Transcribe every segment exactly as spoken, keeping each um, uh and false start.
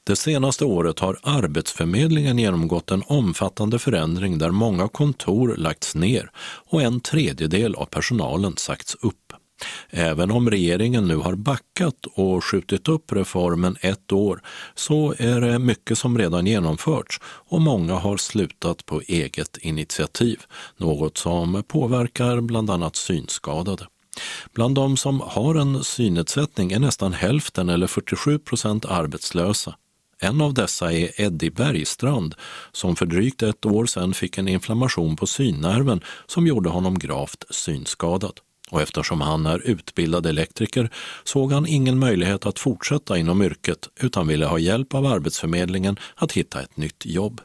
Det senaste året har Arbetsförmedlingen genomgått en omfattande förändring där många kontor lagts ner och en tredjedel av personalen sagts upp. Även om regeringen nu har backat och skjutit upp reformen ett år så är det mycket som redan genomförts och många har slutat på eget initiativ, något som påverkar bland annat synskadade. Bland de som har en synnedsättning är nästan hälften eller fyrtiosju procent arbetslösa. En av dessa är Eddie Bergstrand som för drygt ett år sedan fick en inflammation på synnerven som gjorde honom gravt synskadad. Och eftersom han är utbildad elektriker såg han ingen möjlighet att fortsätta inom yrket utan ville ha hjälp av Arbetsförmedlingen att hitta ett nytt jobb.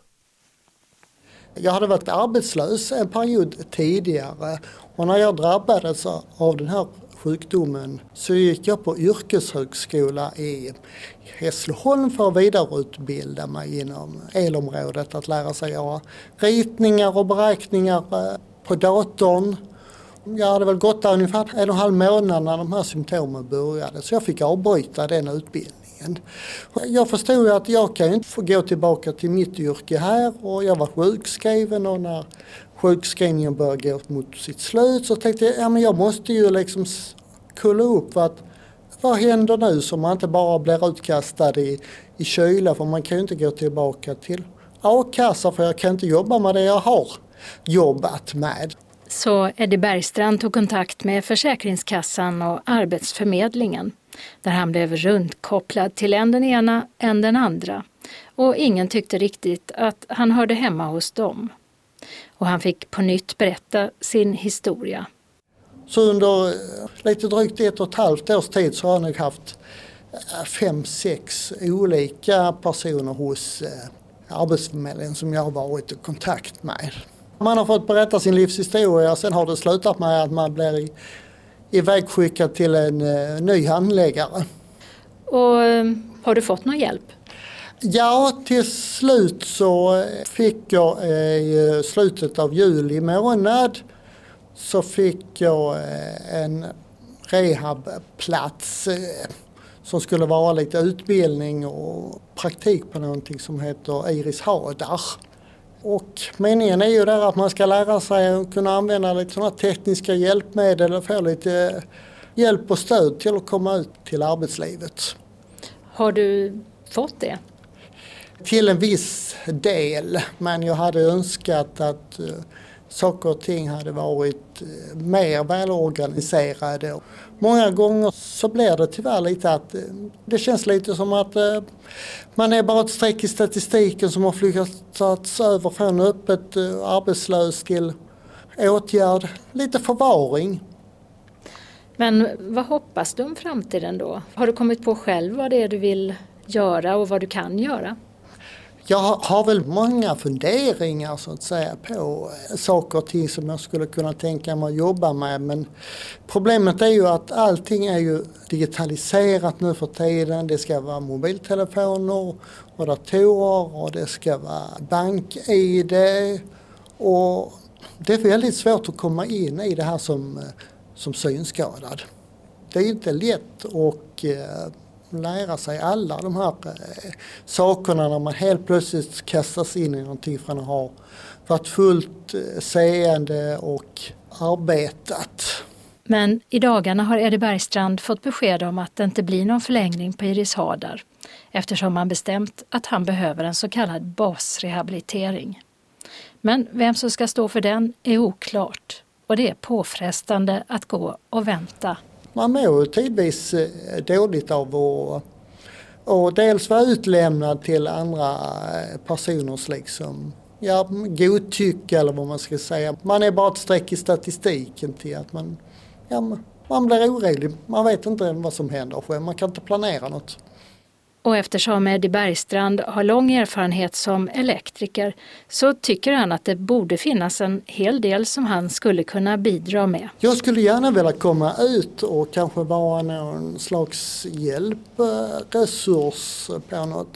Jag hade varit arbetslös en period tidigare och när jag drabbades av den här sjukdomen så gick jag på yrkeshögskola i Hässleholm för att vidareutbilda mig inom elområdet, att lära sig göra ritningar och beräkningar på datorn. Jag hade väl gått där ungefär en och en halv månad när de här symptomen började så jag fick avbryta den utbildningen. Jag förstod ju att jag kan inte få gå tillbaka till mitt yrke här och jag var sjukskriven och när sjukskrivningen började gå mot sitt slut så tänkte jag, ja men jag måste ju liksom kolla upp att vad händer nu så man inte bara blir utkastad i, i kyla, för man kan ju inte gå tillbaka till a-kassa för jag kan inte jobba med det jag har jobbat med. Så Eddie Bergstrand tog kontakt med Försäkringskassan och Arbetsförmedlingen där han blev runtkopplad till en den ena, en den andra. Och ingen tyckte riktigt att han hörde hemma hos dem. Och han fick på nytt berätta sin historia. Så under lite drygt ett och ett halvt års tid så har jag nog haft fem, sex olika personer hos Arbetsförmedlingen som jag har varit i kontakt med. Man har fått berätta sin livshistoria och sen har det slutat med att man blir ivägskickad till en uh, ny handläggare. Och har du fått någon hjälp? Ja, till slut så fick jag i slutet av juli månad så fick jag en rehabplats som skulle vara lite utbildning och praktik på någonting som heter Iris Hadar. Och meningen är ju där att man ska lära sig att kunna använda lite sådana tekniska hjälpmedel och få lite hjälp och stöd till att komma ut till arbetslivet. Har du fått det? Till en viss del, men jag hade önskat att uh, saker och ting hade varit uh, mer välorganiserade. Många gånger så blir det tyvärr lite att uh, det känns lite som att uh, man är bara ett streck i statistiken som har flyttats över från öppet uh, arbetslös till åtgärd, lite förvaring. Men vad hoppas du om framtiden då? Har du kommit på själv vad det är du vill göra och vad du kan göra? Jag har väl många funderingar så att säga på saker och ting som jag skulle kunna tänka mig att jobba med. Men problemet är ju att allting är ju digitaliserat nu för tiden. Det ska vara mobiltelefoner och datorer och det ska vara bank-I D. Och det är väldigt svårt att komma in i det här som, som synskadad. Det är inte lätt och lära sig alla de här eh, sakerna när man helt plötsligt kastas in i någonting från att ha varit fullt eh, seende och arbetat. Men i dagarna har Eddie Bergstrand fått besked om att det inte blir någon förlängning på Iris Hadar eftersom man bestämt att han behöver en så kallad basrehabilitering. Men vem som ska stå för den är oklart och det är påfrestande att gå och vänta. Man mår tidvis dåligt av att och dels vara utlämnad till andra personers liksom, ja, godtycke eller vad man ska säga. Man är bara ett streck i statistiken till att man, ja, man blir orolig. Man vet inte vad som händer, man kan inte planera något. Och eftersom Eddie Bergstrand har lång erfarenhet som elektriker så tycker han att det borde finnas en hel del som han skulle kunna bidra med. Jag skulle gärna vilja komma ut och kanske vara någon slags hjälpresurs på något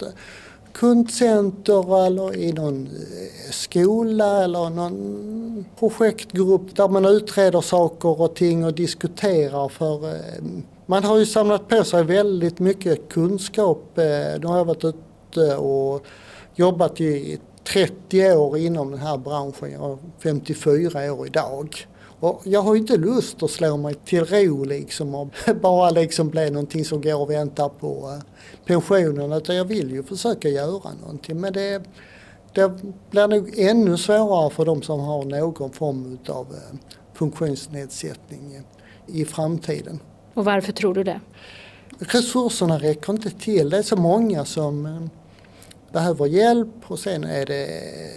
kundcenter eller i någon skola eller någon projektgrupp där man utreder saker och ting och diskuterar för man har ju samlat på sig väldigt mycket kunskap. Nu har jag varit ute ute och jobbat i trettio år inom den här branschen. Jag är femtiofyra år idag. Och jag har inte lust att slå mig till ro liksom och bara liksom bli någonting som går och väntar på pensionen. Utan jag vill ju försöka göra någonting. Men det, det blir nog ännu svårare för de som har någon form av funktionsnedsättning i framtiden. Och varför tror du det? Resurserna räcker inte till. Det är så många som behöver hjälp och sen är det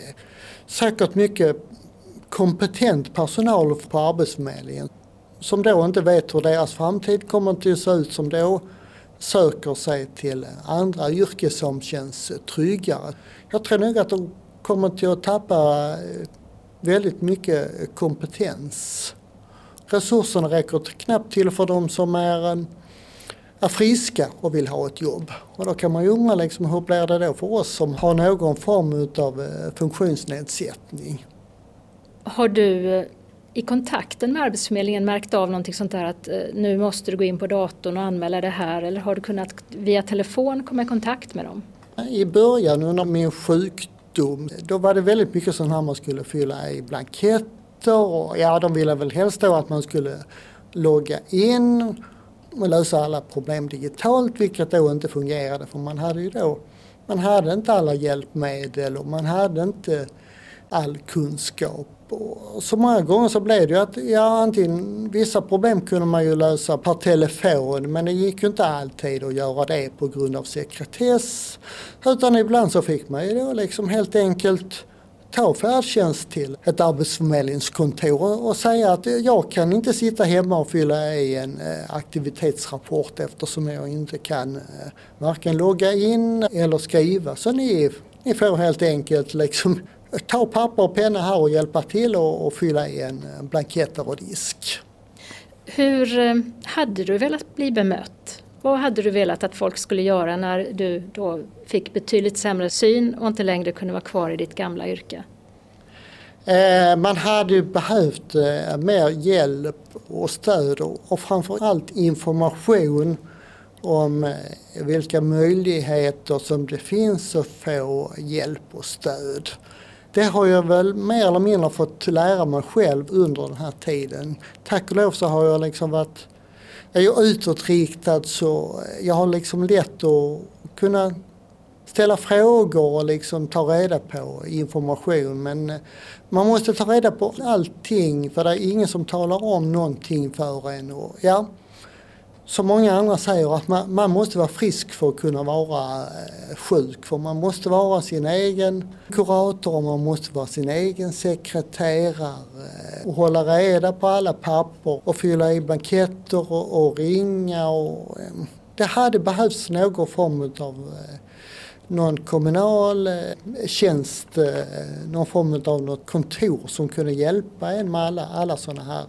säkert mycket kompetent personal på Arbetsförmedlingen som då inte vet hur deras framtid kommer att se ut, som då söker sig till andra yrken som känns tryggare. Jag tror nog att de kommer till att tappa väldigt mycket kompetens. Resurserna räcker knappt till för de som är, är friska och vill ha ett jobb. Och då kan man ju undra liksom, hur blir det då för oss som har någon form av funktionsnedsättning. Har du i kontakten med Arbetsförmedlingen märkt av någonting sånt där att nu måste du gå in på datorn och anmäla det här, eller har du kunnat via telefon komma i kontakt med dem? I början under min sjukdom då var det väldigt mycket sånt här man skulle fylla i blanketter och ja, de ville väl helst då att man skulle logga in och lösa alla problem digitalt, vilket då inte fungerade för man hade ju då man hade inte alla hjälpmedel och man hade inte all kunskap. Och så många gånger så blev det ju att ja, antingen, vissa problem kunde man ju lösa per telefon, men det gick ju inte alltid att göra det på grund av sekretess. Utan ibland så fick man ju då liksom helt enkelt ta färdtjänst till ett arbetsförmedlingskontor och säga att jag kan inte sitta hemma och fylla i en aktivitetsrapport eftersom jag inte kan varken logga in eller skriva. Så ni, ni får helt enkelt liksom ta papper och penna här och hjälpa till och, och fylla i en blankett och disk. Hur hade du velat bli bemött? Vad hade du velat att folk skulle göra när du då fick betydligt sämre syn och inte längre kunde vara kvar i ditt gamla yrke? Eh, man hade behövt eh, mer hjälp och stöd och, och framförallt information om eh, vilka möjligheter som det finns att få hjälp och stöd. Det har jag väl mer eller mindre fått lära mig själv under den här tiden. Tack och lov så har jag liksom varit jag är utåtriktad så jag har liksom lätt att kunna ställa frågor och liksom ta reda på information. Men man måste ta reda på allting för det är ingen som talar om någonting för en. Och ja, som många andra säger att man, man måste vara frisk för att kunna vara sjuk. För man måste vara sin egen kurator och man måste vara sin egen sekreterare. Och hålla reda på alla papper och fylla i blanketter och, och ringa. Och, det hade behövts någon form av någon kommunal tjänst, någon form av något kontor som kunde hjälpa en med alla, alla sådana här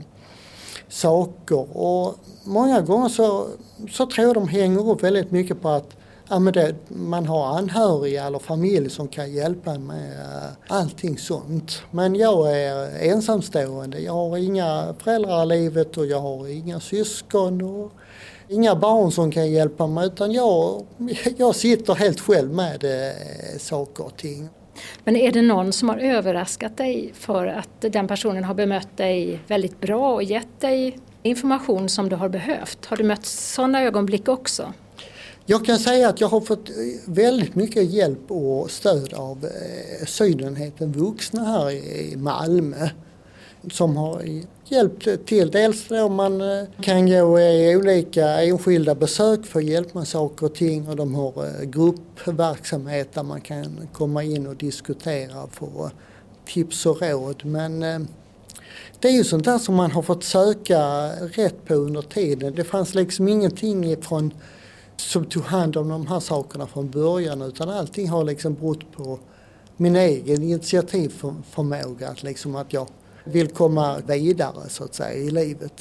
saker. Och många gånger så, så tror jag de hänger upp väldigt mycket på att ja, men det, man har anhöriga eller familj som kan hjälpa med allting sånt. Men jag är ensamstående. Jag har inga föräldrar i livet och jag har inga syskon och inga barn som kan hjälpa mig, utan jag, jag sitter helt själv med eh, saker och ting. Men är det någon som har överraskat dig för att den personen har bemött dig väldigt bra och gett dig information som du har behövt? Har du mött sådana ögonblick också? Jag kan säga att jag har fått väldigt mycket hjälp och stöd av eh, Synenheten vuxna här i Malmö. Som har hjälpt till. Dels då man kan gå i olika enskilda besök för hjälp med saker och ting. Och de har gruppverksamhet där man kan komma in och diskutera för tips och råd. Men det är ju sånt där som man har fått söka rätt på under tiden. Det fanns liksom ingenting från, som tog hand om de här sakerna från början. Utan allting har liksom berott på min egen initiativförmåga. Att, liksom att jag vill komma vidare så att säga i livet.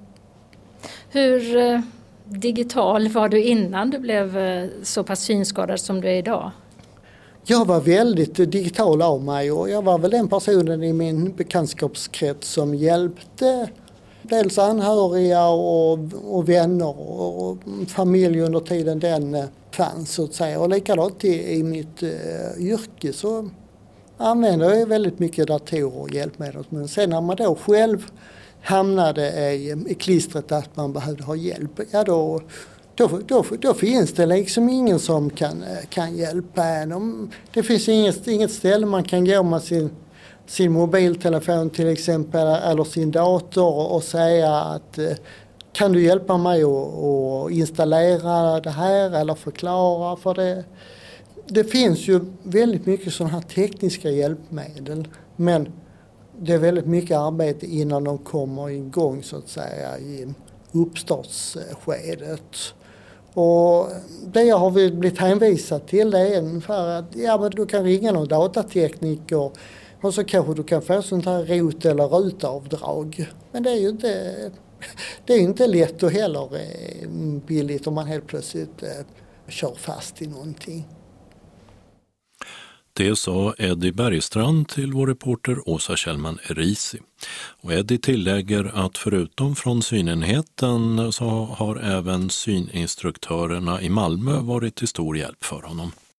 Hur eh, digital var du innan du blev eh, så pass synskadad som du är idag? Jag var väldigt digital av mig och jag var väl den personen i min bekantskapskrets som hjälpte dels anhöriga och, och vänner och, och familj under tiden den fanns så att säga. Och likadant i, i mitt eh, yrke så använder jag väldigt mycket datorer och hjälpmedel. Men sen när man då själv hamnade i, i klistret att man behövde ha hjälp, ja då, då, då, då finns det liksom ingen som kan, kan hjälpa en. Det finns inget, inget ställe man kan gå med sin, sin mobiltelefon till exempel eller sin dator och säga att kan du hjälpa mig att, att installera det här eller förklara för det. Det finns ju väldigt mycket sådana här tekniska hjälpmedel, men det är väldigt mycket arbete innan de kommer igång så att säga i uppstartsskedet. Och det har vi blivit hänvisat till det är ungefär att ja, men du kan ringa någon datatekniker och så kanske du kan få sånt här rot- eller rutavdrag. Men det är ju inte, det är inte lätt och heller billigt om man helt plötsligt kör fast i någonting. Det sa Eddie Bergstrand till vår reporter Åsa Kjellman Erisi. Och Eddie tillägger att förutom från synenheten så har även syninstruktörerna i Malmö varit till stor hjälp för honom.